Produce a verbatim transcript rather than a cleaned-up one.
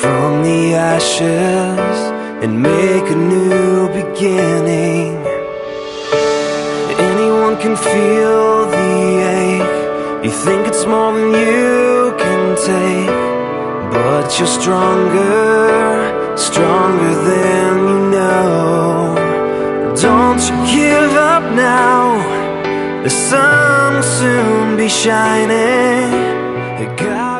from the ashes and make a new beginning. Anyone can feel the ache. You think it's more than you can take, but you're stronger, stronger than you know. Don't you give up now. The sun will soon be shining. God